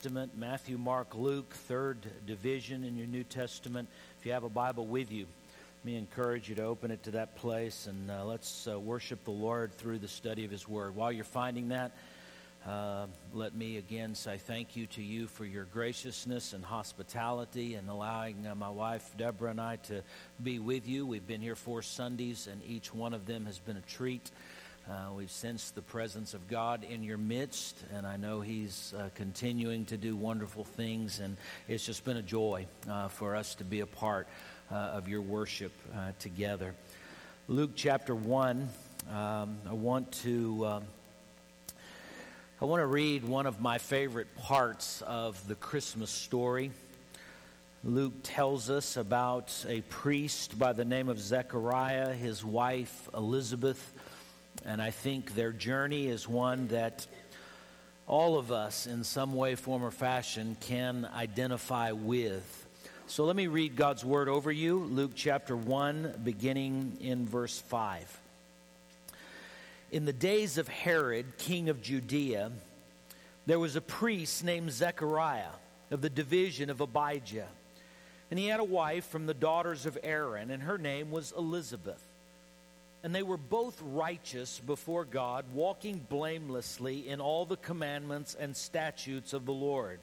Testament, Matthew, Mark, Luke, third division in your New Testament. If you have a Bible with you, let me encourage you to open it to that place, and let's worship the Lord through the study of His Word. While you're finding that, let me again say thank you to you for your graciousness and hospitality and allowing my wife Deborah and I to be with you. We've been here 4 Sundays, and each one of them has been a treat. We've sensed the presence of God in your midst, and I know He's continuing to do wonderful things, and it's just been a joy for us to be a part of your worship together. Luke chapter 1, I want to read one of my favorite parts of the Christmas story. Luke tells us about a priest by the name of Zechariah, his wife Elizabeth, and I think their journey is one that all of us in some way, form, or fashion can identify with. So let me read God's word over you. Luke chapter 1, beginning in verse 5. In the days of Herod, king of Judea, there was a priest named Zechariah of the division of Abijah. And he had a wife from the daughters of Aaron, and her name was Elizabeth. And they were both righteous before God, walking blamelessly in all the commandments and statutes of the Lord.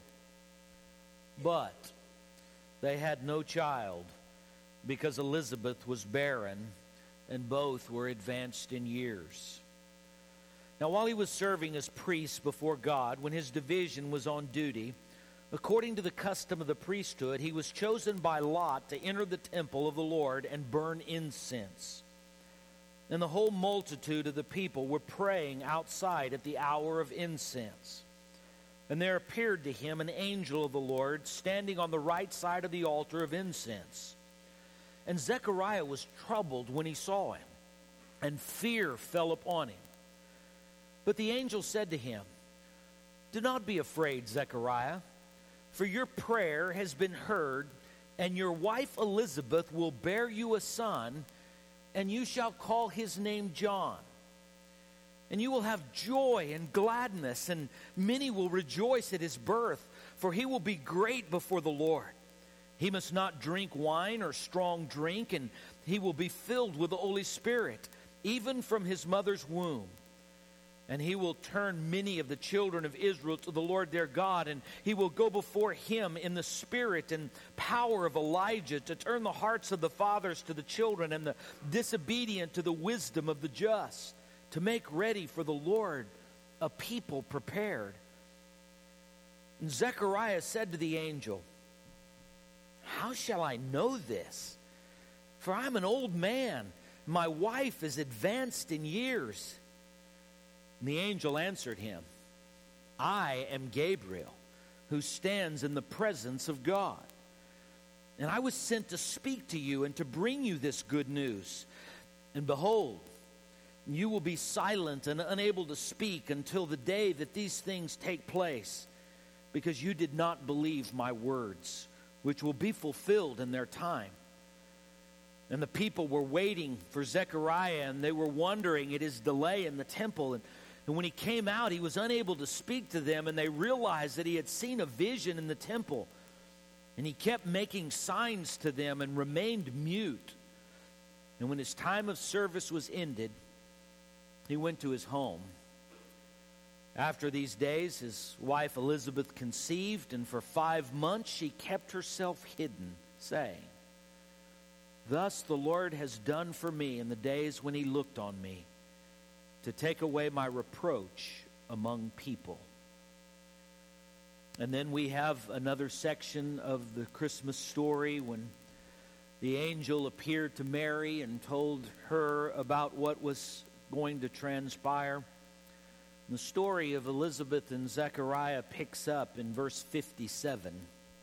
But they had no child, because Elizabeth was barren, and both were advanced in years. Now while he was serving as priest before God, when his division was on duty, according to the custom of the priesthood, he was chosen by lot to enter the temple of the Lord and burn incense. And the whole multitude of the people were praying outside at the hour of incense. And there appeared to him an angel of the Lord standing on the right side of the altar of incense. And Zechariah was troubled when he saw him, and fear fell upon him. But the angel said to him, "Do not be afraid, Zechariah, for your prayer has been heard, and your wife Elizabeth will bear you a son, and you shall call his name John. And you will have joy and gladness, and many will rejoice at his birth, for he will be great before the Lord. He must not drink wine or strong drink, and he will be filled with the Holy Spirit, even from his mother's womb. And he will turn many of the children of Israel to the Lord their God, and he will go before him in the spirit and power of Elijah, to turn the hearts of the fathers to the children and the disobedient to the wisdom of the just, to make ready for the Lord a people prepared." And Zechariah said to the angel, "How shall I know this? For I am an old man. My wife is advanced in years." And the angel answered him, "I am Gabriel, who stands in the presence of God. And I was sent to speak to you and to bring you this good news. And behold, you will be silent and unable to speak until the day that these things take place, because you did not believe my words, which will be fulfilled in their time." And the people were waiting for Zechariah, and they were wondering at his delay in the temple. And when he came out, he was unable to speak to them, and they realized that he had seen a vision in the temple. And he kept making signs to them and remained mute. And when his time of service was ended, he went to his home. After these days, his wife Elizabeth conceived, and for 5 months she kept herself hidden, saying, "Thus the Lord has done for me in the days when he looked on me, to take away my reproach among people." And then we have another section of the Christmas story when the angel appeared to Mary and told her about what was going to transpire. The story of Elizabeth and Zechariah picks up in verse 57.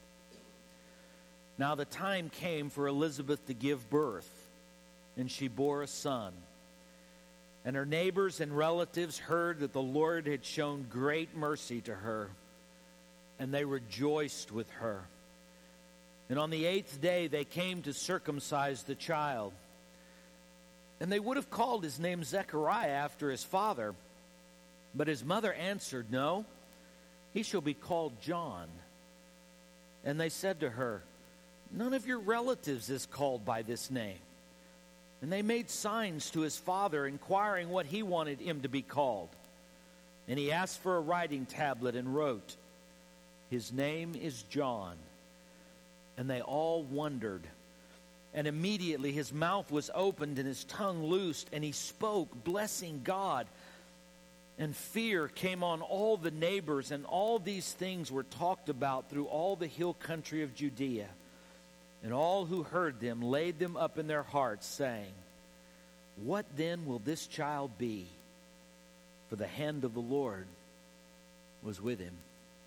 "Now the time came for Elizabeth to give birth, and she bore a son. And her neighbors and relatives heard that the Lord had shown great mercy to her, and they rejoiced with her. And on the 8th day they came to circumcise the child. And they would have called his name Zechariah after his father. But his mother answered, 'No, he shall be called John. And they said to her, none of your relatives is called by this name. And they made signs to his father, inquiring what he wanted him to be called. And he asked for a writing tablet and wrote, his name is John. And they all wondered. And immediately his mouth was opened and his tongue loosed, and he spoke, blessing God. And fear came on all the neighbors, and all these things were talked about through all the hill country of Judea. And all who heard them laid them up in their hearts, saying, what then will this child be? For the hand of the Lord was with him.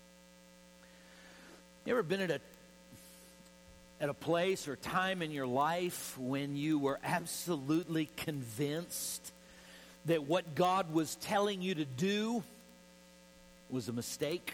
You ever been at a place or time in your life when you were absolutely convinced that what God was telling you to do was a mistake?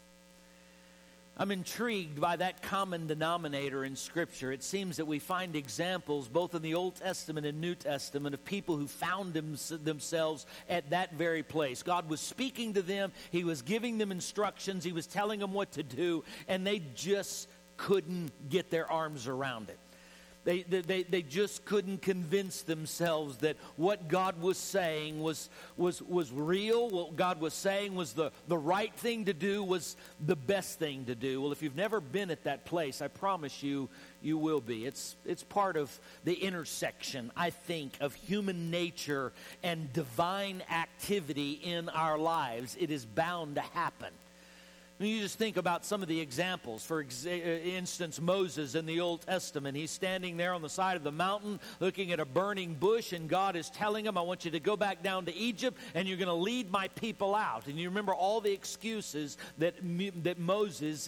I'm intrigued by that common denominator in Scripture. It seems that we find examples both in the Old Testament and New Testament of people who found themselves at that very place. God was speaking to them. He was giving them instructions. He was telling them what to do, and they just couldn't get their arms around it. They just couldn't convince themselves that what God was saying was real. What God was saying was the right thing to do, was the best thing to do. Well, if you've never been at that place, I promise you, you will be. It's part of the intersection, I think, of human nature and divine activity in our lives. It is bound to happen. You just think about some of the examples. For instance, Moses in the Old Testament. He's standing there on the side of the mountain looking at a burning bush, and God is telling him, I want you to go back down to Egypt, and you're going to lead my people out. And you remember all the excuses that Moses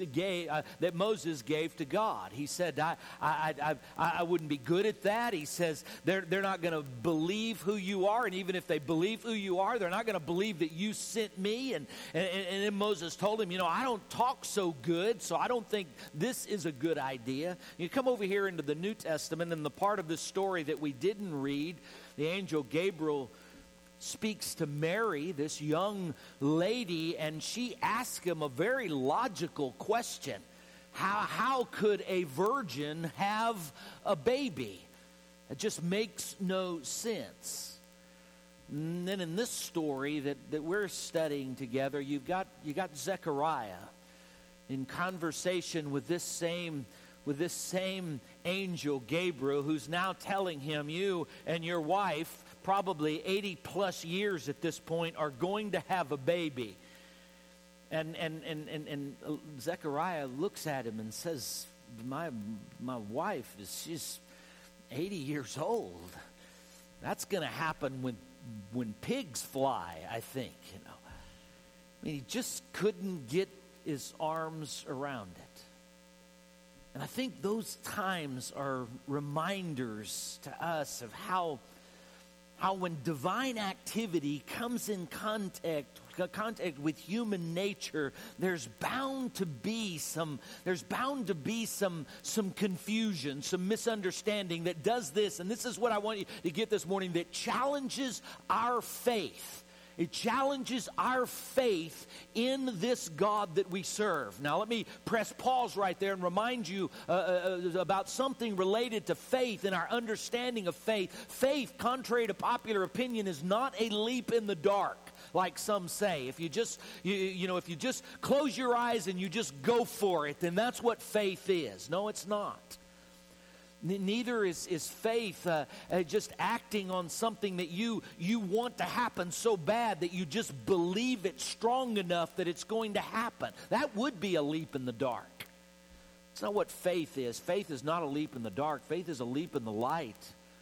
gave to God. He said, I wouldn't be good at that. He says, they're not going to believe who you are, and even if they believe who you are, they're not going to believe that you sent me. And then Moses told him, I don't talk so good, so I don't think this is a good idea. You come over here into the New Testament, and the part of the story that we didn't read, the angel Gabriel speaks to Mary, this young lady, and she asks him a very logical question. How could a virgin have a baby? It just makes no sense. And then in this story that we're studying together, you got Zechariah in conversation with this same angel Gabriel, who's now telling him, you and your wife, probably 80 plus years at this point, are going to have a baby. And Zechariah looks at him and says, my wife she's 80 years old. That's going to happen when pigs fly, I think, I mean, he just couldn't get his arms around it. And I think those times are reminders to us of how when divine activity comes in contact with human nature, there's bound to be some confusion, some misunderstanding that does this. And this is what I want you to get this morning, that challenges our faith. It challenges our faith in this God that we serve. Now, let me press pause right there and remind you about something related to faith and our understanding of faith. Faith, contrary to popular opinion, is not a leap in the dark, like some say. If you just, if you just close your eyes and you just go for it, then that's what faith is. No, it's not. Neither is faith just acting on something that you want to happen so bad that you just believe it strong enough that it's going to happen. That would be a leap in the dark. It's not what faith is. Faith is not a leap in the dark. Faith is a leap in the light.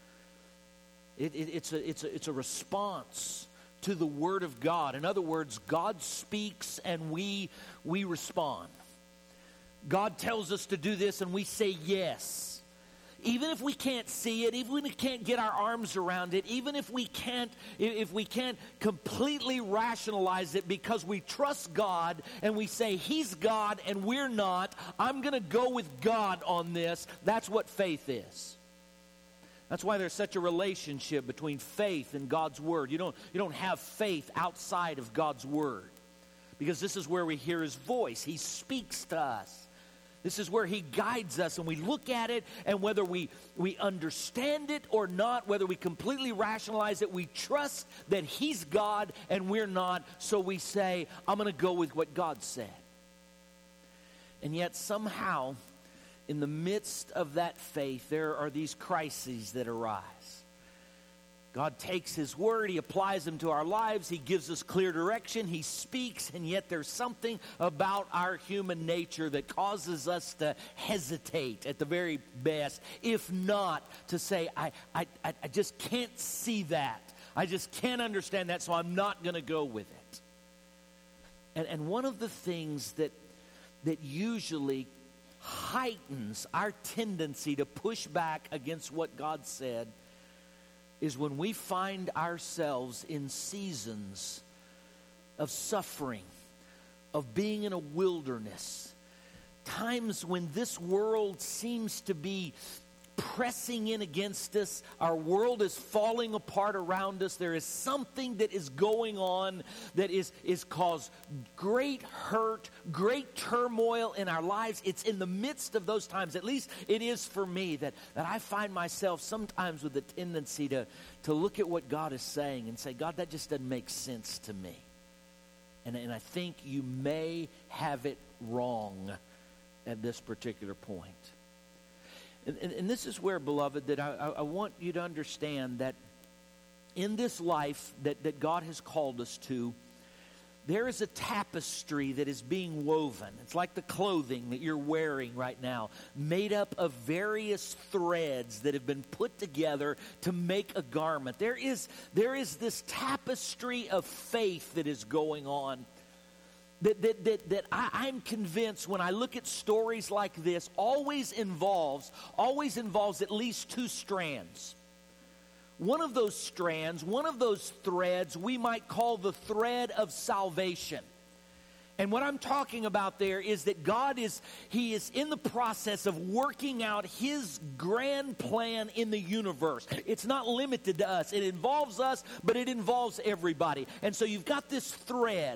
It's a response to the Word of God. In other words, God speaks and we respond. God tells us to do this and we say yes. Even if we can't see it, even if we can't get our arms around it, even if we can't completely rationalize it, because we trust God and we say He's God and we're not, I'm going to go with God on this. That's what faith is. That's why there's such a relationship between faith and God's Word. You don't have faith outside of God's Word. because this is where we hear his voice. He speaks to us. This is where he guides us, and we look at it, and whether we understand it or not, whether we completely rationalize it, we trust that he's God and we're not, so we say, I'm going to go with what God said. And yet somehow, in the midst of that faith, there are these crises that arise. God takes his word, he applies them to our lives, he gives us clear direction, he speaks, and yet there's something about our human nature that causes us to hesitate at the very best, if not to say, I just can't see that. I just can't understand that, so I'm not going to go with it. And one of the things that usually heightens our tendency to push back against what God said is when we find ourselves in seasons of suffering, of being in a wilderness, times when this world seems to be pressing in against us. Our world is falling apart around us. There is something that is going on that is caused great hurt, great turmoil in our lives. It's in the midst of those times, at least it is for me, that I find myself sometimes with a tendency to look at what God is saying and say, God, that just doesn't make sense to me. And I think you may have it wrong at this particular point. And this is where, beloved, that I want you to understand that in this life that God has called us to, there is a tapestry that is being woven. It's like the clothing that you're wearing right now, made up of various threads that have been put together to make a garment. There is this tapestry of faith that is going on. That I'm convinced when I look at stories like this always involves at least two strands. One of those strands, one of those threads, we might call the thread of salvation. And what I'm talking about there is that He is in the process of working out His grand plan in the universe. It's not limited to us. It involves us, but it involves everybody. And so you've got this thread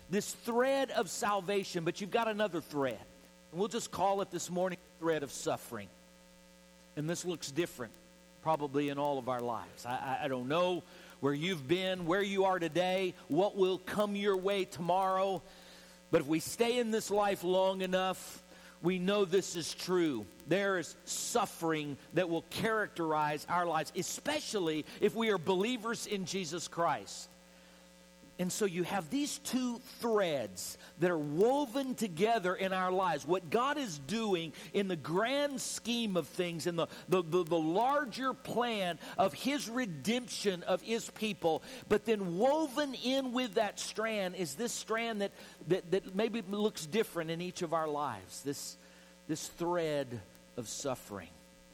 of salvation, but you've got another thread. And we'll just call it this morning the thread of suffering. And this looks different probably in all of our lives. I don't know where you've been, where you are today, what will come your way tomorrow. But if we stay in this life long enough, we know this is true. There is suffering that will characterize our lives, especially if we are believers in Jesus Christ. And so you have these two threads that are woven together in our lives. What God is doing in the grand scheme of things, in the larger plan of His redemption of His people. But then woven in with that strand is this strand that maybe looks different in each of our lives. This thread of suffering.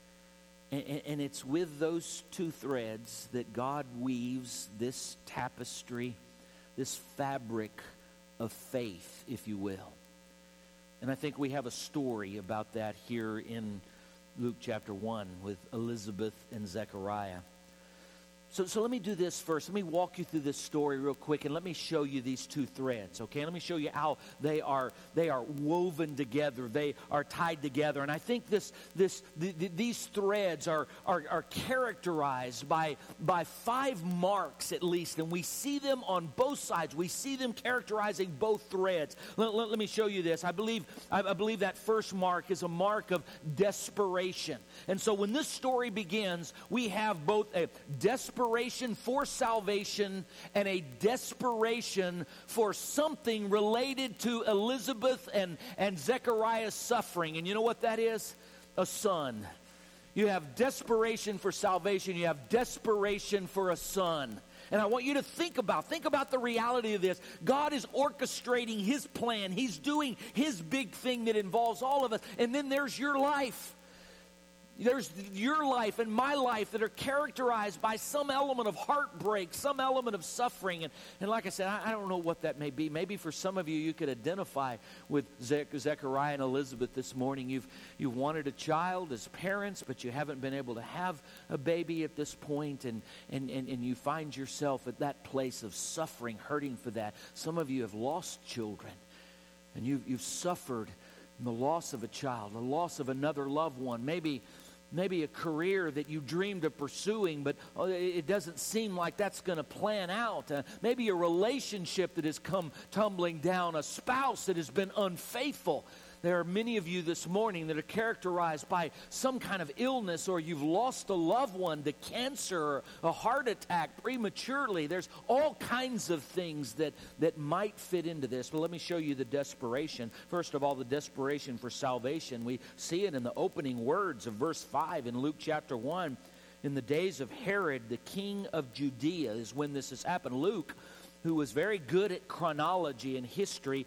And it's with those two threads that God weaves this tapestry, this fabric of faith, if you will. And I think we have a story about that here in Luke chapter 1 with Elizabeth and Zechariah. So let me do this first. Let me walk you through this story real quick, and let me show you these two threads, okay? Let me show you how they are woven together. They are tied together. And I think these threads are characterized by 5 marks at least, and we see them on both sides. We see them characterizing both threads. Let me show you this. I believe that first mark is a mark of desperation. And so when this story begins, we have both a desperation for salvation and a desperation for something related to Elizabeth and Zechariah's suffering. And you know what that is? A son. You have desperation for salvation. You have desperation for a son. And I want you to think about the reality of this. God is orchestrating His plan. He's doing His big thing that involves all of us. And then there's your life. There's your life and my life that are characterized by some element of heartbreak, some element of suffering. And like I said, I don't know what that may be. Maybe for some of you, you could identify with Zechariah and Elizabeth this morning. You've wanted a child as parents, but you haven't been able to have a baby at this point, and you find yourself at that place of suffering, hurting for that. Some of you have lost children, and you've suffered the loss of a child, the loss of another loved one, maybe a career that you dreamed of pursuing, but it doesn't seem like that's going to plan out. Maybe a relationship that has come tumbling down, a spouse that has been unfaithful. There are many of you this morning that are characterized by some kind of illness, or you've lost a loved one to cancer or a heart attack prematurely. There's all kinds of things that might fit into this. But let me show you the desperation. First of all, the desperation for salvation. We see it in the opening words of verse 5 in Luke chapter 1. In the days of Herod, the king of Judea, is when this has happened. Luke, who was very good at chronology and history,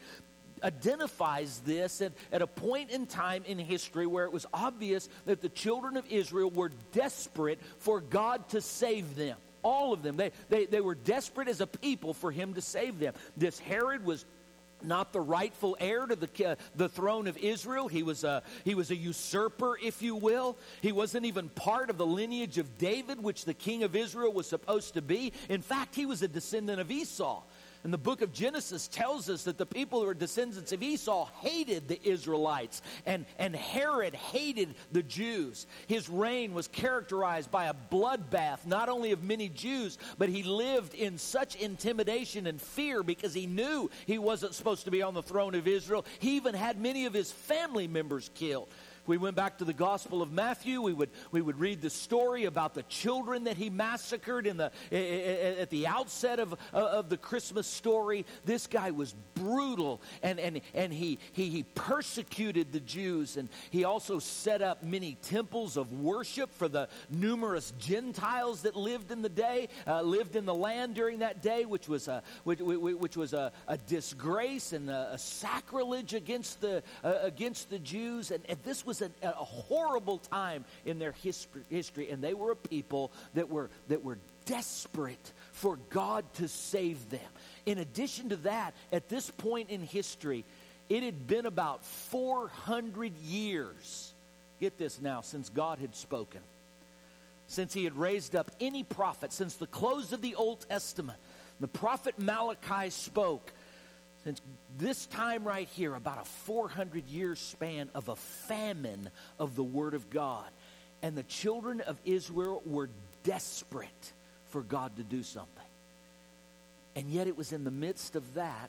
identifies this at a point in time in history where it was obvious that the children of Israel were desperate for God to save them. All of them. They were desperate as a people for him to save them. This Herod was not the rightful heir to the throne of Israel. He was a usurper, if you will. He wasn't even part of the lineage of David, which the king of Israel was supposed to be. In fact, he was a descendant of Esau. And the book of Genesis tells us that the people who are descendants of Esau hated the Israelites. And Herod hated the Jews. His reign was characterized by a bloodbath, not only of many Jews, but he lived in such intimidation and fear because he knew he wasn't supposed to be on the throne of Israel. He even had many of his family members killed. If we went back to the Gospel of Matthew, we would read the story about the children that he massacred at the outset of the Christmas story. This guy was brutal, and he persecuted the Jews, and he also set up many temples of worship for the numerous Gentiles that lived in the land during that day, which was a disgrace and a sacrilege against the Jews, and this was a horrible time in their history, and they were a people that were desperate for God to save them. In addition to that, at this point in history, it had been about 400 years, get this now, since God had spoken, since he had raised up any prophet, since the close of the Old Testament. The prophet Malachi spoke. Since this time right here, about a 400-year span of a famine of the Word of God. And the children of Israel were desperate for God to do something. And yet it was in the midst of that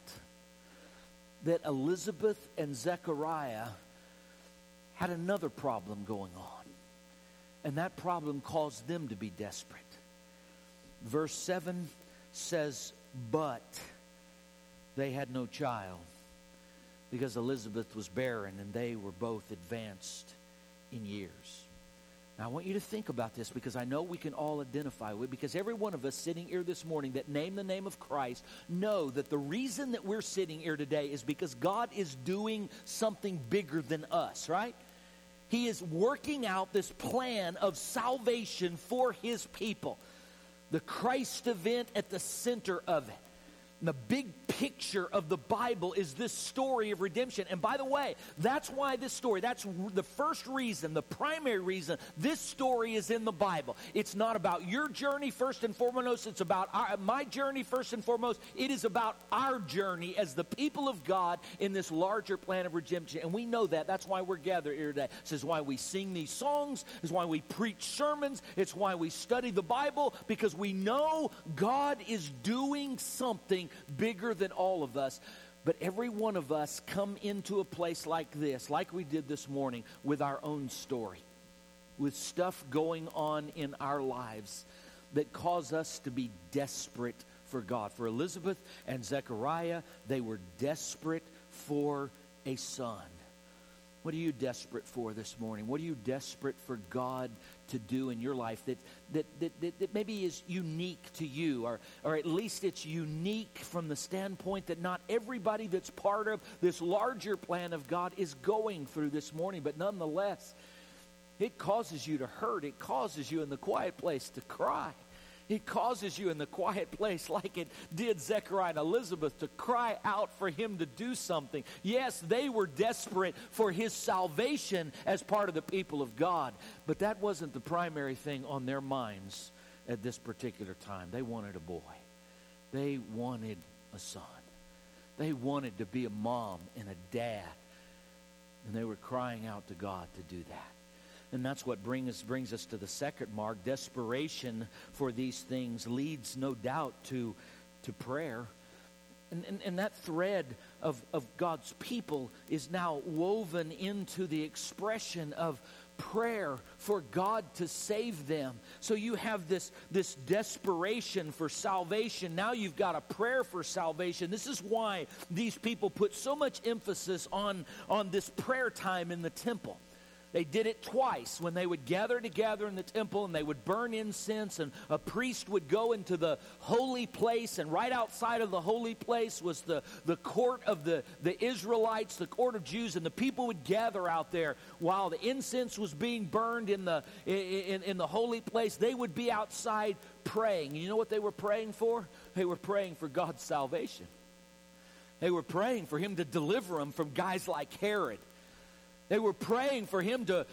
Elizabeth and Zechariah had another problem going on. And that problem caused them to be desperate. Verse 7 says, but they had no child because Elizabeth was barren and they were both advanced in years. Now I want you to think about this because I know we can all identify with it, because every one of us sitting here this morning that name the name of Christ know that the reason that we're sitting here today is because God is doing something bigger than us, right? He is working out this plan of salvation for his people. The Christ event at the center of it. And the big picture of the Bible is this story of redemption. And by the way, that's why this story, that's the first reason, the primary reason this story is in the Bible. It's not about your journey first and foremost. It's about my journey first and foremost. It is about our journey as the people of God in this larger plan of redemption. And we know that. That's why we're gathered here today. This is why we sing these songs. It's why we preach sermons. It's why we study the Bible, because we know God is doing something bigger than all of us. But every one of us come into a place like this, like we did this morning, with our own story, with stuff going on in our lives that cause us to be desperate for God. For Elizabeth and Zechariah, they were desperate for a son. What are you desperate for this morning? What are you desperate for God to do in your life that maybe is unique to you, or at least it's unique from the standpoint that not everybody that's part of this larger plan of God is going through this morning, but nonetheless, It causes you to hurt. It causes you in the quiet place to cry. It causes you in the quiet place, like it did Zechariah and Elizabeth, to cry out for him to do something. Yes, they were desperate for his salvation as part of the people of God, but that wasn't the primary thing on their minds at this particular time. They wanted a boy. They wanted a son. They wanted to be a mom and a dad, and they were crying out to God to do that. And that's what brings us to the second mark. Desperation for these things leads, no doubt, to prayer. And that thread of God's people is now woven into the expression of prayer for God to save them. So you have this desperation for salvation. Now you've got a prayer for salvation. This is why these people put so much emphasis on this prayer time in the temple. They did it twice when they would gather together in the temple and they would burn incense, and a priest would go into the holy place, and right outside of the holy place was the court of the Israelites, the court of Jews, and the people would gather out there while the incense was being burned in the holy place. They would be outside praying. You know what they were praying for? They were praying for God's salvation. They were praying for him to deliver them from guys like Herod. They were praying for him to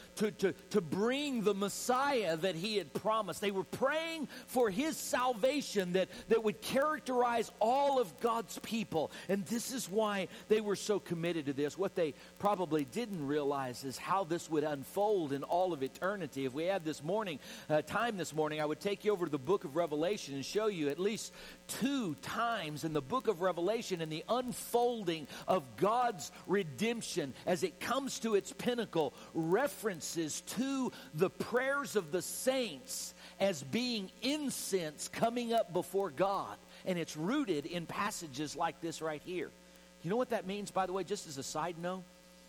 bring the Messiah that he had promised. They were praying for his salvation that would characterize all of God's people. And this is why they were so committed to this. What they probably didn't realize is how this would unfold in all of eternity. If we had time this morning, I would take you over to the book of Revelation and show you at least 2 times in the book of Revelation, in the unfolding of God's redemption as it comes to its pinnacle, references to the prayers of the saints as being incense coming up before God. And it's rooted in passages like this right here. You know what that means, by the way, just as a side note?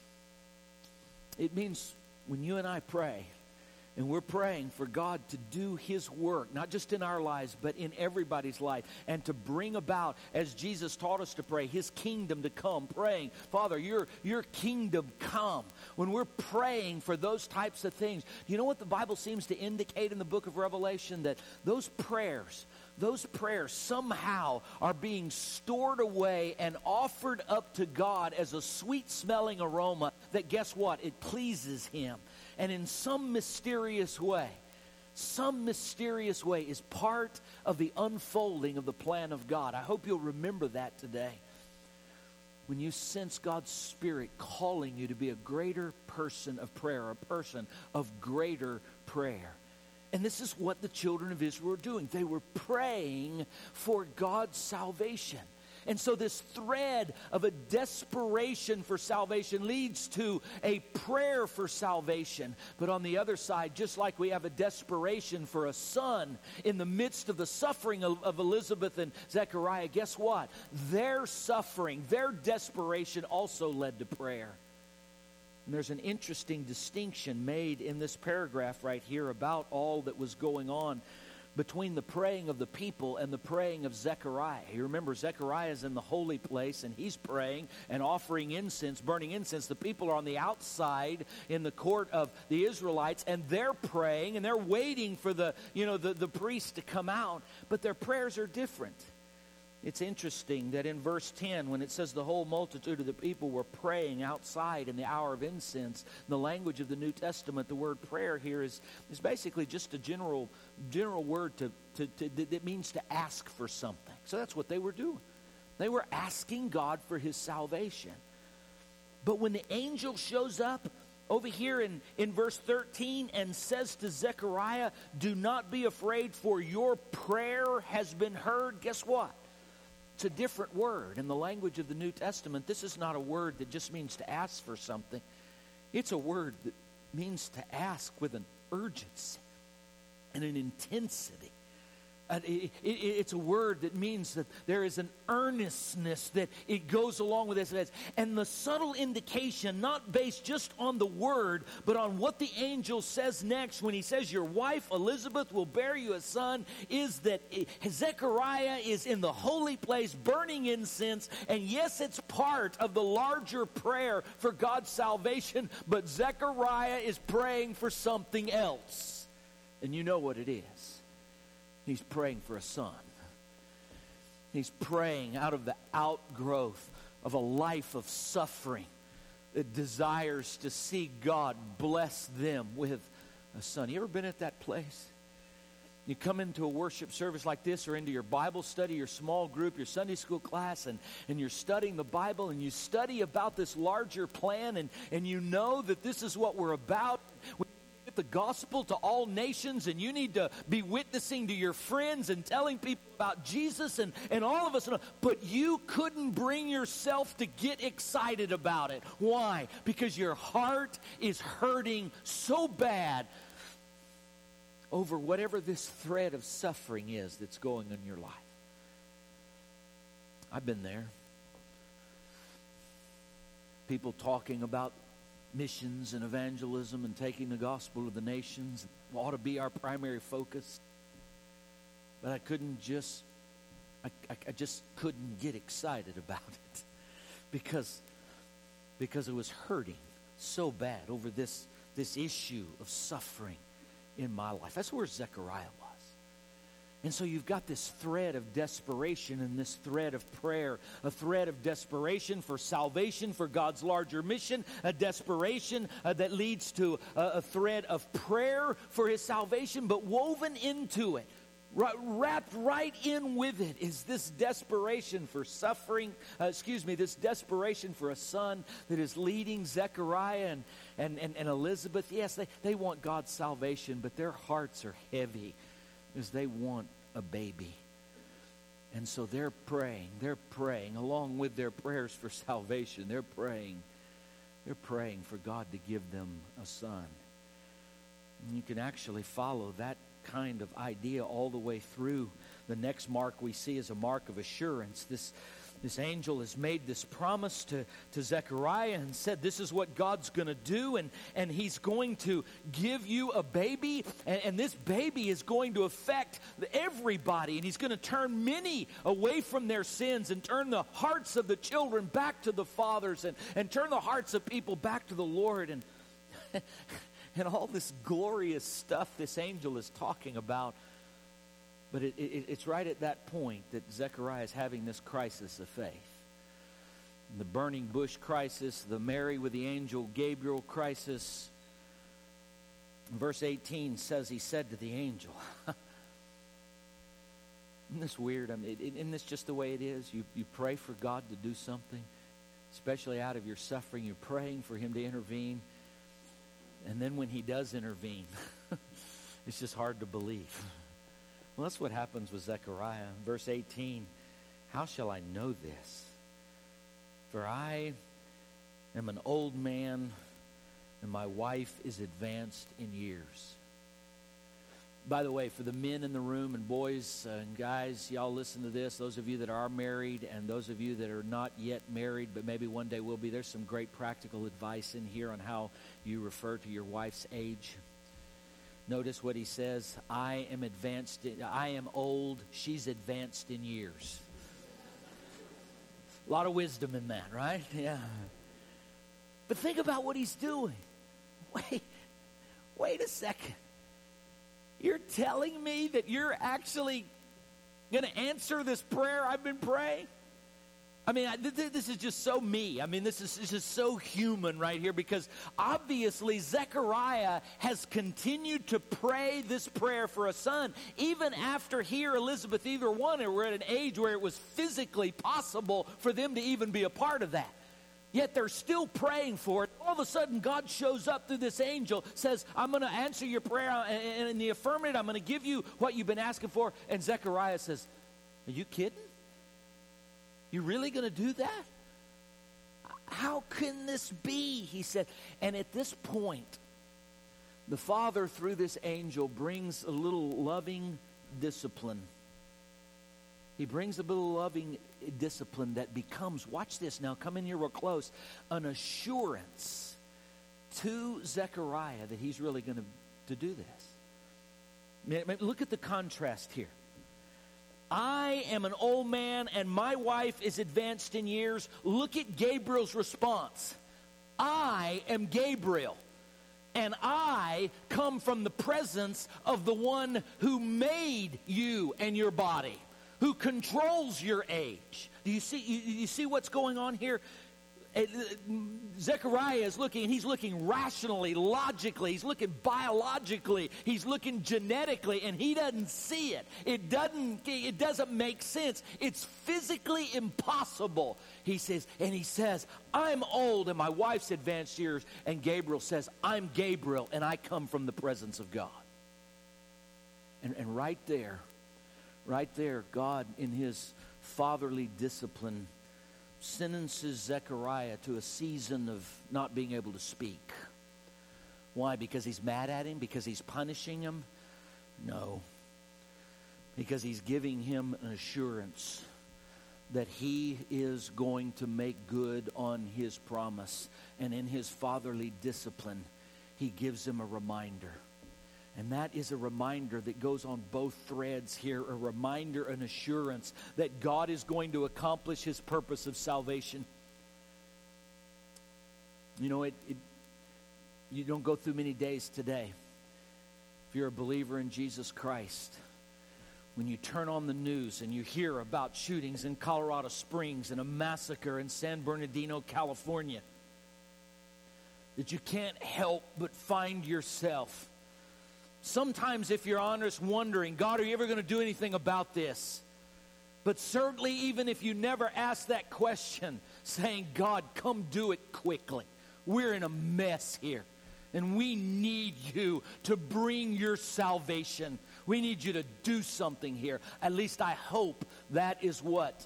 It means when you and I pray, and we're praying for God to do his work, not just in our lives, but in everybody's life, and to bring about, as Jesus taught us to pray, his kingdom to come. Praying, Father, your kingdom come. When we're praying for those types of things, you know what the Bible seems to indicate in the book of Revelation? That those prayers somehow are being stored away and offered up to God as a sweet-smelling aroma that, guess what? It pleases him. And in some mysterious way is part of the unfolding of the plan of God. I hope you'll remember that today. When you sense God's Spirit calling you to be a greater person of prayer, a person of greater prayer. And this is what the children of Israel were doing. They were praying for God's salvation. And so this thread of a desperation for salvation leads to a prayer for salvation. But on the other side, just like we have a desperation for a son in the midst of the suffering of Elizabeth and Zechariah, guess what? Their suffering, their desperation also led to prayer. And there's an interesting distinction made in this paragraph right here about all that was going on between the praying of the people and the praying of Zechariah. You remember, Zechariah is in the holy place, and he's praying and offering incense, burning incense. The people are on the outside in the court of the Israelites, and they're praying, and they're waiting for the priest to come out, but their prayers are different. It's interesting that in verse 10, when it says the whole multitude of the people were praying outside in the hour of incense, in the language of the New Testament, the word prayer here is basically just a general word that means to ask for something. So that's what they were doing. They were asking God for his salvation. But when the angel shows up over here in verse 13 and says to Zechariah, "Do not be afraid, for your prayer has been heard," guess what? It's a different word. In the language of the New Testament, this is not a word that just means to ask for something. It's a word that means to ask with an urgency and an intensity. It's a word that means that there is an earnestness that it goes along with this. And the subtle indication, not based just on the word, but on what the angel says next when he says, your wife Elizabeth will bear you a son, is that Zechariah is in the holy place burning incense. And yes, it's part of the larger prayer for God's salvation, but Zechariah is praying for something else. And you know what it is. He's praying for a son. He's praying out of the outgrowth of a life of suffering that desires to see God bless them with a son. You ever been at that place? You come into a worship service like this, or into your Bible study, your small group, your Sunday school class, and you're studying the Bible, and you study about this larger plan, and you know that this is what we're about. The gospel to all nations, and you need to be witnessing to your friends and telling people about Jesus and all of us. But you couldn't bring yourself to get excited about it. Why? Because your heart is hurting so bad over whatever this thread of suffering is that's going on in your life. I've been there. People talking about missions and evangelism and taking the gospel to the nations ought to be our primary focus. But I just couldn't get excited about it because it was hurting so bad over this issue of suffering in my life. That's where Zechariah was. And so you've got this thread of desperation and this thread of prayer, a thread of desperation for salvation, for God's larger mission, a desperation that leads to a thread of prayer for his salvation, but woven into it, wrapped right in with it, is this desperation for suffering, this desperation for a son that is leading Zechariah and Elizabeth. Yes, they want God's salvation, but their hearts are heavy, because they want a baby. And so they're praying along with their prayers for salvation. They're praying for God to give them a son. And you can actually follow that kind of idea all the way through. The next mark we see is a mark of assurance. This angel has made this promise to Zechariah and said, this is what God's going to do, and he's going to give you a baby, and this baby is going to affect everybody, and he's going to turn many away from their sins and turn the hearts of the children back to the fathers and turn the hearts of people back to the Lord. And all this glorious stuff this angel is talking about. But it's right at that point that Zechariah is having this crisis of faith. The burning bush crisis, the Mary with the angel Gabriel crisis. Verse 18 says, he said to the angel, isn't this weird? I mean, isn't this just the way it is? You pray for God to do something, especially out of your suffering. You're praying for him to intervene. And then when he does intervene, it's just hard to believe. Well, that's what happens with Zechariah. Verse 18, how shall I know this? For I am an old man, and my wife is advanced in years. By the way, for the men in the room and boys and guys, y'all listen to this. Those of you that are married and those of you that are not yet married, but maybe one day will be, there's some great practical advice in here on how you refer to your wife's age. Notice what he says, I am old, she's advanced in years. A lot of wisdom in that, right? Yeah. But think about what he's doing. Wait a second. You're telling me that you're actually going to answer this prayer I've been praying? I mean, this is just so me. I mean, this is just so human right here, because obviously Zechariah has continued to pray this prayer for a son, even after he or Elizabeth, either one, were at an age where it was physically possible for them to even be a part of that. Yet they're still praying for it. All of a sudden, God shows up through this angel, says, I'm going to answer your prayer, and in the affirmative, I'm going to give you what you've been asking for. And Zechariah says, are you kidding? You really going to do that? How can this be? He said. And at this point, the Father, through this angel, brings a little loving discipline He brings a little loving discipline that becomes, watch this now, come in here real close, an assurance to Zechariah that he's really going to do this. Look at the contrast here. I am an old man and my wife is advanced in years. Look at Gabriel's response. I am Gabriel, and I come from the presence of the one who made you and your body, who controls your age. Do you see what's going on here? Zechariah is looking, and he's looking rationally, logically, he's looking biologically, he's looking genetically, and he doesn't see it. It doesn't make sense. It's physically impossible. He says, I'm old and my wife's advanced years, and Gabriel says, I'm Gabriel and I come from the presence of God. And right there, God in his fatherly discipline sentences Zechariah to a season of not being able to speak. Why? Because he's mad at him? Because he's punishing him? No. Because he's giving him an assurance that he is going to make good on his promise. And in his fatherly discipline, he gives him a reminder. And that is a reminder that goes on both threads here, a reminder, an assurance that God is going to accomplish his purpose of salvation. You know, you don't go through many days today, if you're a believer in Jesus Christ, when you turn on the news and you hear about shootings in Colorado Springs and a massacre in San Bernardino, California, that you can't help but find yourself sometimes, if you're honest, wondering, God, are you ever going to do anything about this? But certainly, even if you never ask that question, saying, God, come do it quickly. We're in a mess here, and we need you to bring your salvation. We need you to do something here. At least I hope that's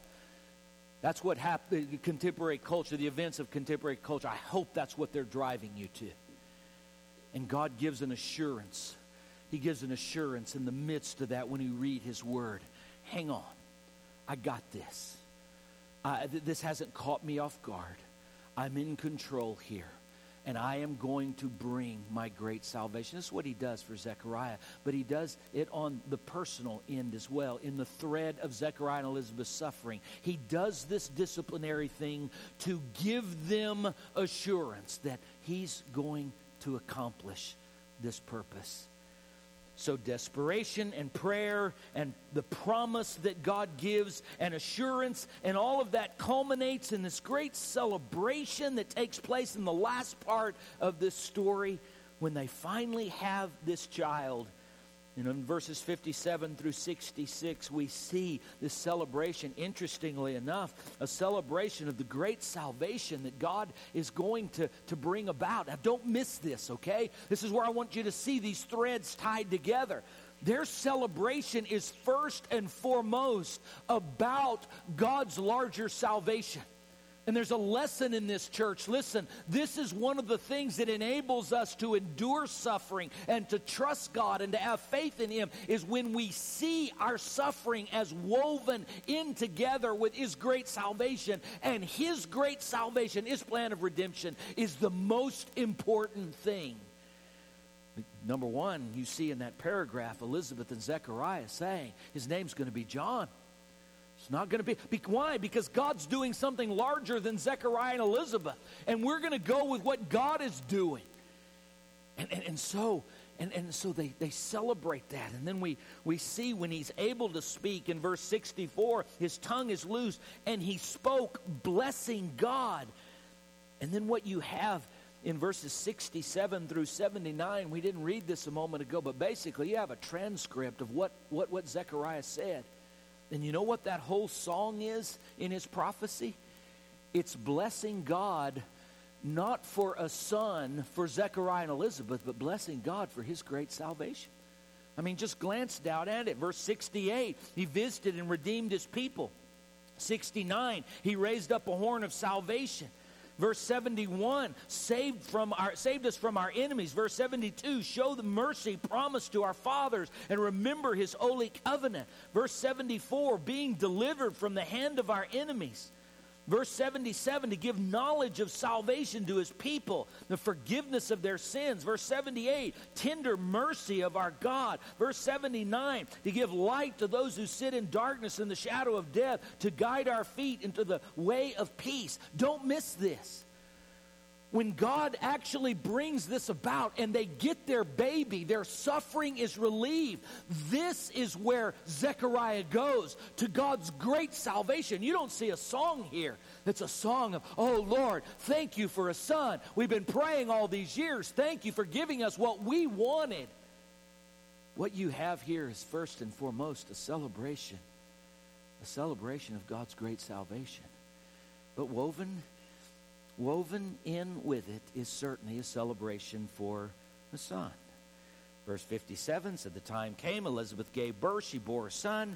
what happened. Contemporary culture, the events of contemporary culture, I hope that's what they're driving you to. And God gives an assurance. He gives an assurance in the midst of that when you read his word. Hang on. I got this. This hasn't caught me off guard. I'm in control here. And I am going to bring my great salvation. This is what he does for Zechariah. But he does it on the personal end as well. In the thread of Zechariah and Elizabeth's suffering. He does this disciplinary thing to give them assurance that he's going to accomplish this purpose. So desperation and prayer and the promise that God gives and assurance and all of that culminates in this great celebration that takes place in the last part of this story when they finally have this child. And in verses 57 through 66, we see this celebration, interestingly enough, a celebration of the great salvation that God is going to bring about. Now, don't miss this, okay? This is where I want you to see these threads tied together. Their celebration is first and foremost about God's larger salvation. And there's a lesson in this, church. Listen, this is one of the things that enables us to endure suffering and to trust God and to have faith in him is when we see our suffering as woven in together with his great salvation. And his great salvation, his plan of redemption, is the most important thing. Number one, you see in that paragraph, Elizabeth and Zechariah saying his name's going to be John. It's not going to be. Why? Because God's doing something larger than Zechariah and Elizabeth. And we're going to go with what God is doing. And so they celebrate that. And then we see when he's able to speak in verse 64, his tongue is loose and he spoke blessing God. And then what you have in verses 67 through 79, we didn't read this a moment ago, but basically you have a transcript of what Zechariah said. And you know what that whole song is in his prophecy? It's blessing God, not for a son for Zechariah and Elizabeth, but blessing God for his great salvation. I mean, just glance down at it. Verse 68, he visited and redeemed his people. 69, he raised up a horn of salvation. Verse 71, saved us from our enemies. Verse 72, show the mercy promised to our fathers and remember his holy covenant. Verse 74, being delivered from the hand of our enemies. Verse 77, to give knowledge of salvation to his people, the forgiveness of their sins. Verse 78, tender mercy of our God. Verse 79, to give light to those who sit in darkness and the shadow of death, to guide our feet into the way of peace. Don't miss this. When God actually brings this about and they get their baby, their suffering is relieved. This is where Zechariah goes, to God's great salvation. You don't see a song here that's a song of, oh Lord, thank you for a son. We've been praying all these years. Thank you for giving us what we wanted. What you have here is first and foremost a celebration of God's great salvation. But woven in with it is certainly a celebration for the son. Verse 57 said, the time came, Elizabeth gave birth, she bore a son,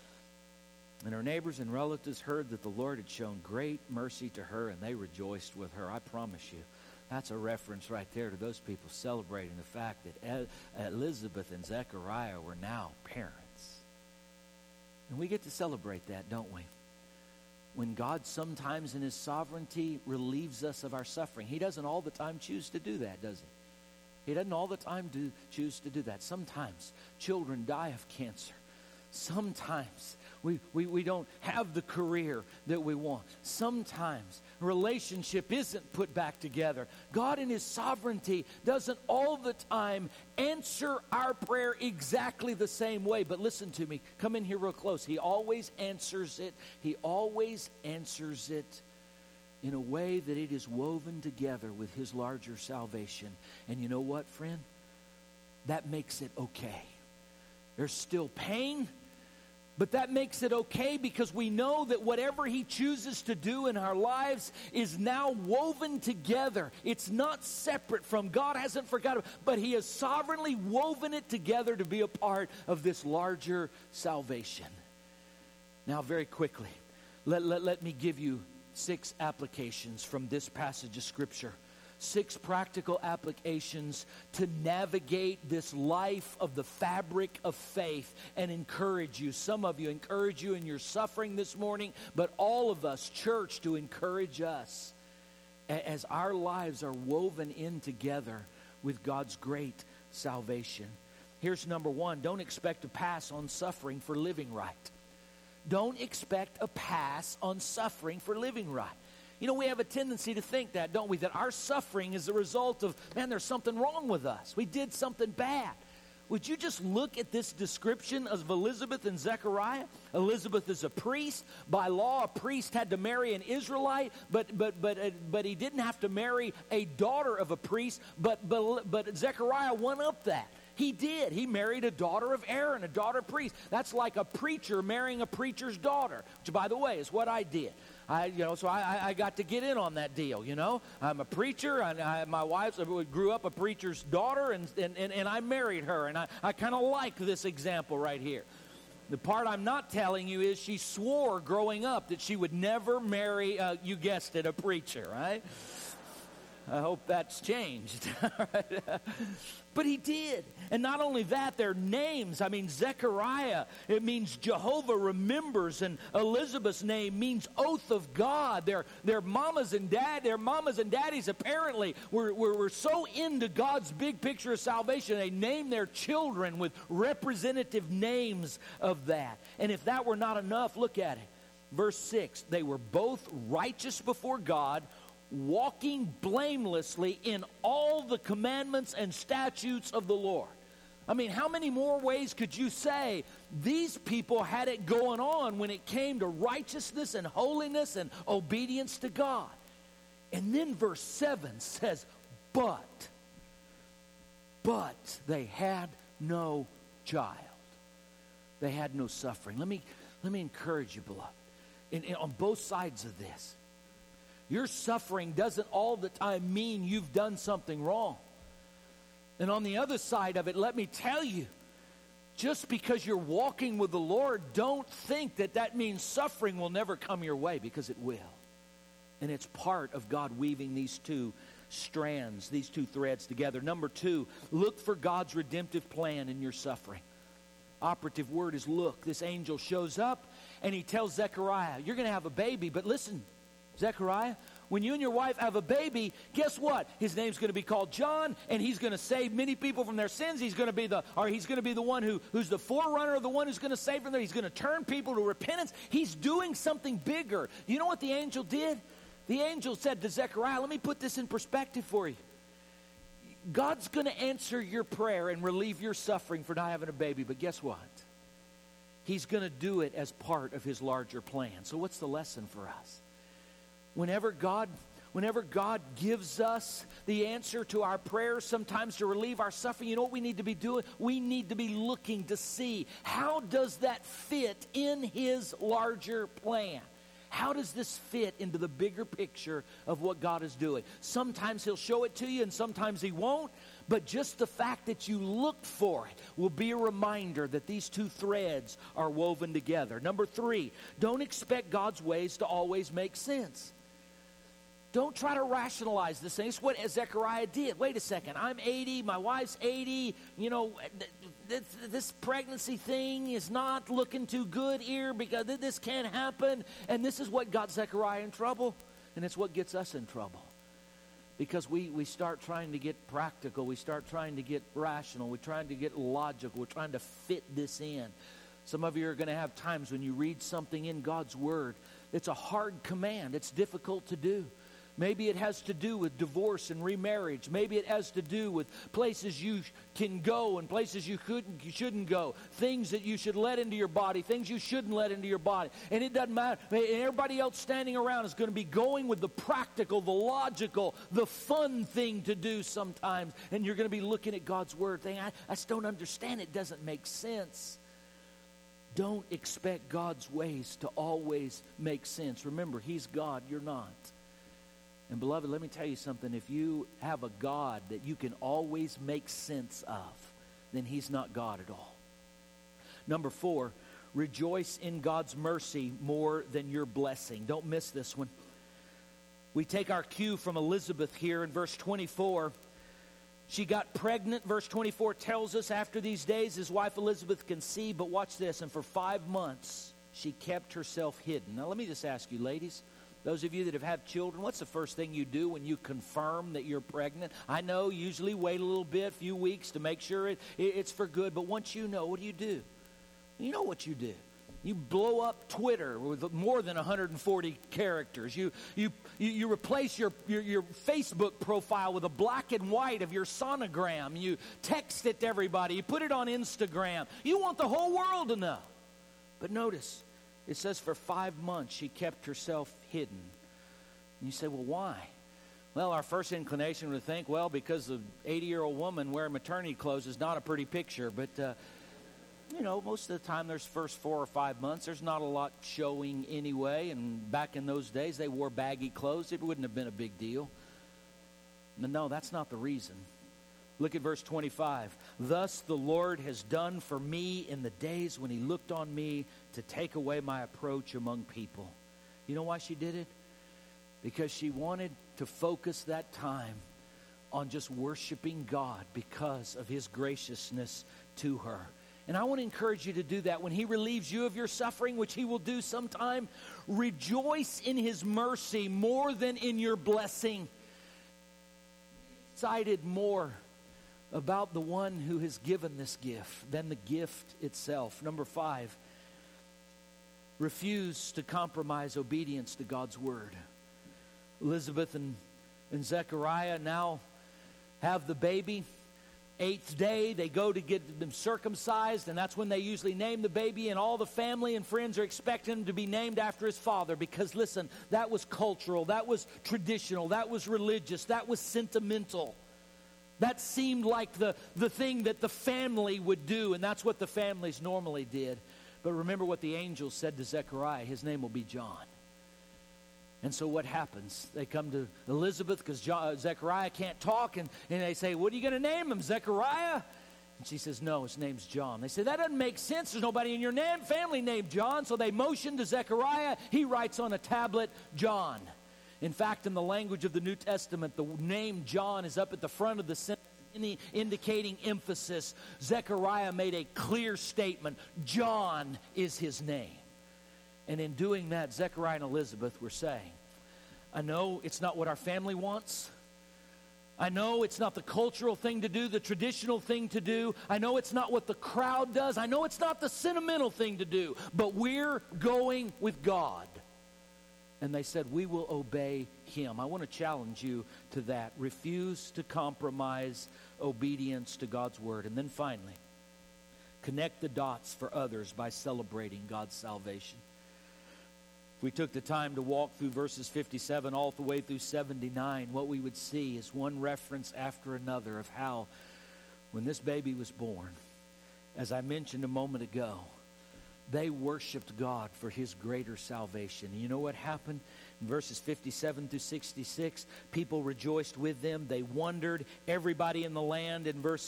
and her neighbors and relatives heard that the Lord had shown great mercy to her, and they rejoiced with her. I promise you, that's a reference right there to those people celebrating the fact that Elizabeth and Zechariah were now parents. And we get to celebrate that, don't we? When God sometimes in his sovereignty relieves us of our suffering. He doesn't all the time choose to do that, does he? He doesn't all the time choose to do that. Sometimes children die of cancer. Sometimes we don't have the career that we want. Sometimes a relationship isn't put back together. God in his sovereignty doesn't all the time answer our prayer exactly the same way. But listen to me. Come in here real close. He always answers it. He always answers it in a way that it is woven together with his larger salvation. And you know what, friend? That makes it okay. There's still pain, but that makes it okay because we know that whatever he chooses to do in our lives is now woven together. It's not separate from God. Hasn't forgotten, but he has sovereignly woven it together to be a part of this larger salvation. Now, very quickly, let me give you 6 applications from this passage of Scripture. 6 practical applications to navigate this life of the fabric of faith and encourage you. Some of you, encourage you in your suffering this morning, but all of us, church, to encourage us as our lives are woven in together with God's great salvation. Here's number 1. Don't expect a pass on suffering for living right. Don't expect a pass on suffering for living right. You know, we have a tendency to think that, don't we? That our suffering is the result of, man, there's something wrong with us. We did something bad. Would you just look at this description of Elizabeth and Zechariah? Elizabeth is a priest. By law, a priest had to marry an Israelite, but he didn't have to marry a daughter of a priest. But Zechariah went up that. He did. He married a daughter of Aaron, a daughter of priest. That's like a preacher marrying a preacher's daughter, which, by the way, is what I did. So I got to get in on that deal, you know. I'm a preacher. My wife grew up a preacher's daughter, and I married her. And I kind of like this example right here. The part I'm not telling you is she swore growing up that she would never marry, you guessed it, a preacher, right? I hope that's changed. But he did. And not only that, their names, Zechariah, it means Jehovah remembers, and Elizabeth's name means oath of God. Their mamas and daddies apparently were so into God's big picture of salvation, they named their children with representative names of that. And if that were not enough, look at it. Verse 6, they were both righteous before God, walking blamelessly in all the commandments and statutes of the Lord. How many more ways could you say these people had it going on when it came to righteousness and holiness and obedience to God? And then verse 7 says, but they had no child. They had no suffering. Let me encourage you, beloved, on both sides of this. Your suffering doesn't all the time mean you've done something wrong. And on the other side of it, let me tell you, just because you're walking with the Lord, don't think that means suffering will never come your way, because it will. And it's part of God weaving these two strands, these two threads together. Number 2, look for God's redemptive plan in your suffering. Operative word is look. This angel shows up and he tells Zechariah, you're going to have a baby, but listen, Zechariah, when you and your wife have a baby, guess what? His name's going to be called John, and he's going to save many people from their sins. He's going to be the one who's the forerunner of the one who's going to save them. He's going to turn people to repentance. He's doing something bigger. You know what the angel did? The angel said to Zechariah, let me put this in perspective for you. God's going to answer your prayer and relieve your suffering for not having a baby, but guess what? He's going to do it as part of his larger plan. So what's the lesson for us? Whenever God gives us the answer to our prayers, sometimes to relieve our suffering, you know what we need to be doing? We need to be looking to see, how does that fit in his larger plan? How does this fit into the bigger picture of what God is doing? Sometimes he'll show it to you and sometimes he won't. But just the fact that you looked for it will be a reminder that these two threads are woven together. Number 3, don't expect God's ways to always make sense. Don't try to rationalize this thing. It's what Zechariah did. Wait a second. I'm 80. My wife's 80. You know, this pregnancy thing is not looking too good here because this can't happen. And this is what got Zechariah in trouble. And it's what gets us in trouble. Because we start trying to get practical. We start trying to get rational. We're trying to get logical. We're trying to fit this in. Some of you are going to have times when you read something in God's Word. It's a hard command. It's difficult to do. Maybe it has to do with divorce and remarriage. Maybe it has to do with places you can go and places you shouldn't go. Things that you should let into your body, things you shouldn't let into your body. And it doesn't matter. And everybody else standing around is going to be going with the practical, the logical, the fun thing to do sometimes. And you're going to be looking at God's Word thinking, I just don't understand. It doesn't make sense. Don't expect God's ways to always make sense. Remember, He's God, you're not. And beloved, let me tell you something. If you have a God that you can always make sense of, then He's not God at all. Number 4, rejoice in God's mercy more than your blessing. Don't miss this one. We take our cue from Elizabeth here in verse 24. She got pregnant. Verse 24 tells us after these days his wife Elizabeth conceived. But watch this. And for 5 months she kept herself hidden. Now let me just ask you, ladies. Those of you that have had children, what's the first thing you do when you confirm that you're pregnant? I know, usually wait a little bit, a few weeks to make sure it's for good. But once you know, what do? You know what you do. You blow up Twitter with more than 140 characters. You replace your Facebook profile with a black and white of your sonogram. You text it to everybody. You put it on Instagram. You want the whole world to know. But notice, it says for 5 months she kept herself hidden. And you say, well, why? Well, our first inclination would think, well, because an 80-year-old woman wearing maternity clothes is not a pretty picture. But, most of the time there's first 4 or 5 months. There's not a lot showing anyway. And back in those days, they wore baggy clothes. It wouldn't have been a big deal. But no, that's not the reason. Look at verse 25. Thus the Lord has done for me in the days when He looked on me to take away my approach among people. You know why she did it? Because she wanted to focus that time on just worshiping God because of His graciousness to her. And I want to encourage you to do that. When He relieves you of your suffering, which He will do sometime, rejoice in His mercy more than in your blessing. Excited more about the one who has given this gift than the gift itself. Number 5, refuse to compromise obedience to God's Word. Elizabeth and Zechariah now have the baby. 8th day, they go to get them circumcised, and that's when they usually name the baby, and all the family and friends are expecting him to be named after his father because, listen, that was cultural, that was traditional, that was religious, that was sentimental. That seemed like the thing that the family would do, and that's what the families normally did. But remember what the angel said to Zechariah, his name will be John. And so what happens? They come to Elizabeth because Zechariah can't talk, and they say, what are you going to name him, Zechariah? And she says, no, his name's John. They say, that doesn't make sense. There's nobody in your family named John. So they motion to Zechariah. He writes on a tablet, John. In fact, in the language of the New Testament, the name John is up at the front of the sentence, indicating emphasis. Zechariah made a clear statement. John is his name. And in doing that, Zechariah and Elizabeth were saying, I know it's not what our family wants. I know it's not the cultural thing to do, the traditional thing to do. I know it's not what the crowd does. I know it's not the sentimental thing to do. But we're going with God. And they said, we will obey him. I want to challenge you to that. Refuse to compromise obedience to God's word. And then finally, connect the dots for others by celebrating God's salvation. If we took the time to walk through verses 57 all the way through 79, what we would see is one reference after another of how when this baby was born, as I mentioned a moment ago, they worshiped God for his greater salvation. You know what happened? In verses 57 through 66, people rejoiced with them. They wondered. Everybody in the land in verse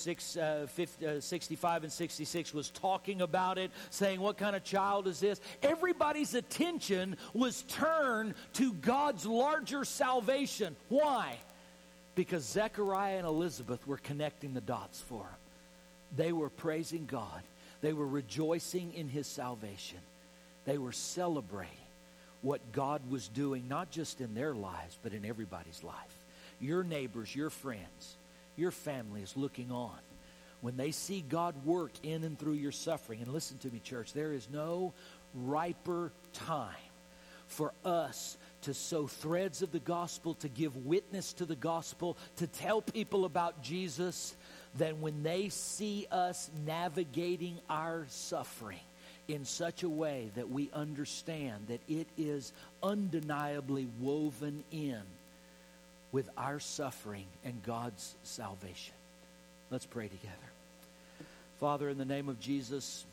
65 and 66 was talking about it, saying, what kind of child is this? Everybody's attention was turned to God's larger salvation. Why? Because Zechariah and Elizabeth were connecting the dots for him. They were praising God. They were rejoicing in his salvation. They were celebrating what God was doing, not just in their lives, but in everybody's life. Your neighbors, your friends, your family is looking on. When they see God work in and through your suffering, and listen to me, church, there is no riper time for us to sow threads of the gospel, to give witness to the gospel, to tell people about Jesus, than when they see us navigating our suffering in such a way that we understand that it is undeniably woven in with our suffering and God's salvation. Let's pray together. Father, in the name of Jesus,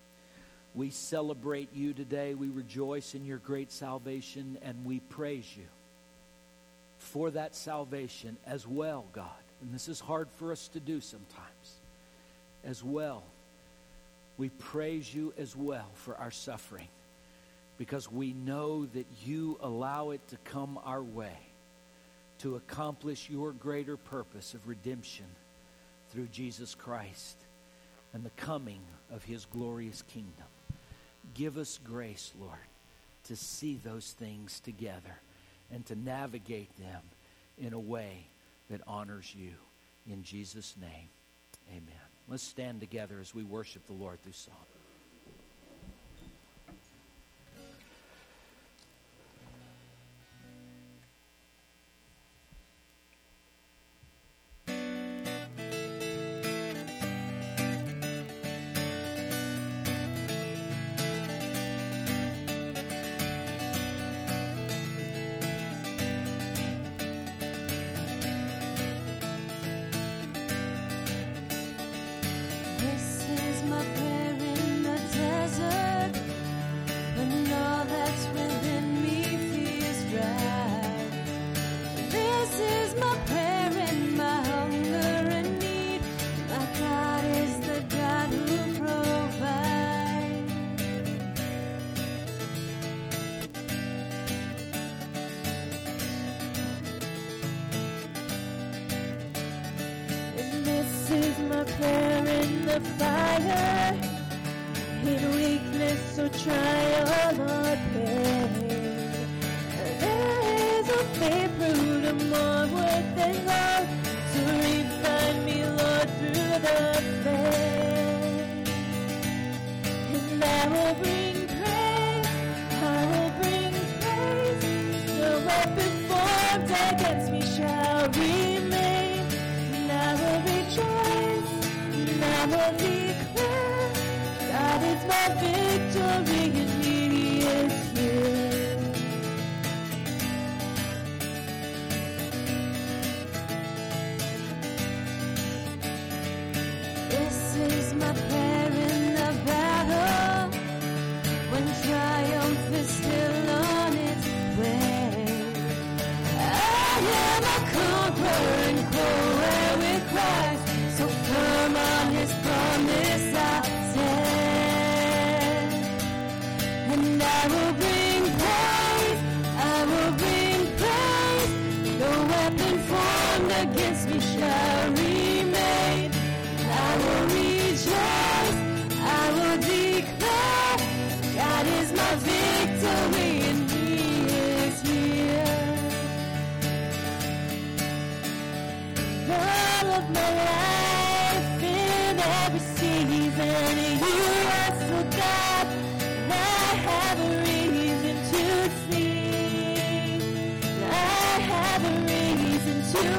we celebrate you today. We rejoice in your great salvation, and we praise you for that salvation as well, God. And this is hard for us to do sometimes. As well, we praise you as well for our suffering, because we know that you allow it to come our way to accomplish your greater purpose of redemption through Jesus Christ and the coming of his glorious kingdom. Give us grace, Lord, to see those things together and to navigate them in a way that honors you. In Jesus' name, amen. Let's stand together as we worship the Lord through song. I will bring praise, I will bring praise.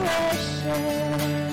worship.